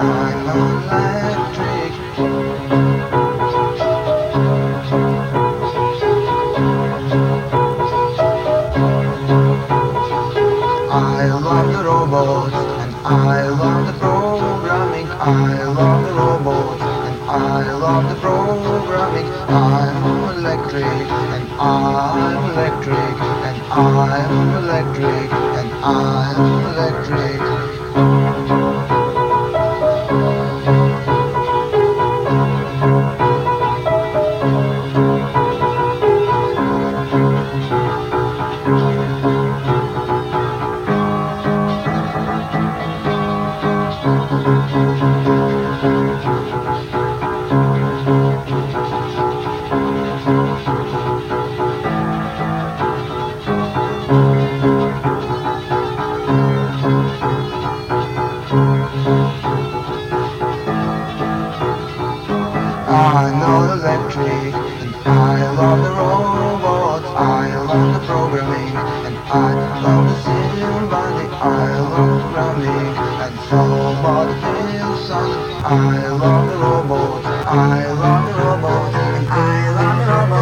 I'm electric. I love the robots and I love the programming. I love the robots and I love the programming. I'm electric and I'm electric and I'm electric and I'm electric. I'm not electric, and I love the robots, I love the programming, and I love the symphony, I love the drumming, and somebody feels something. I love the robots, I love the robots, and I love the robots.